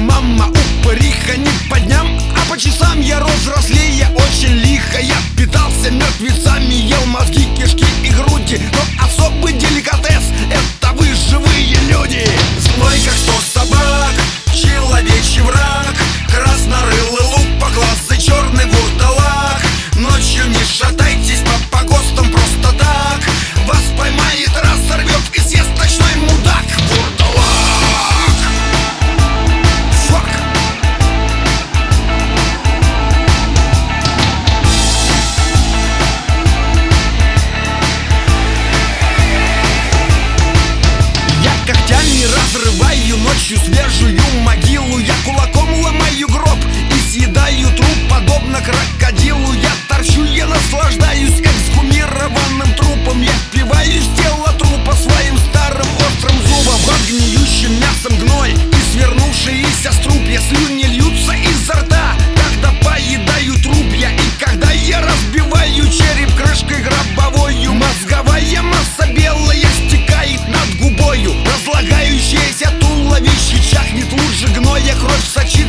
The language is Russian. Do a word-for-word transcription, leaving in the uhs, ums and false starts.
мама упыриха не по дням, а по часам. Я рос взрослее очень лихо. Я питался мертвецами, ел мозги, кишки и груди. Но особый деликатес — это вы, живые люди. Злой как сто собак, человечий враг, краснорылый лупоглазый, черный вурдалак. Ночью не шатайтесь по погостам просто так. Вас поймает, разорвет и съест ночной мудак. Вурдалак. Фак. Я когтями разрываю ночью свежую могилу. Я кулаком ломаю гроб и съедаю труп, подобно крокодилу. Я торчу, я наслаждаюсь эксгумированным трупом. Я впиваюсь в тело трупа своим старым острым зубом. Под гниющим мясом гной и свернувшиеся струпья. Слюни льются изо рта, когда поедаю трупья. И когда я разбиваю череп крышкой гробовою, мозговая масса белая стекает над губою. Разлагающееся туловище чахнет лучше гноя, кровь сочится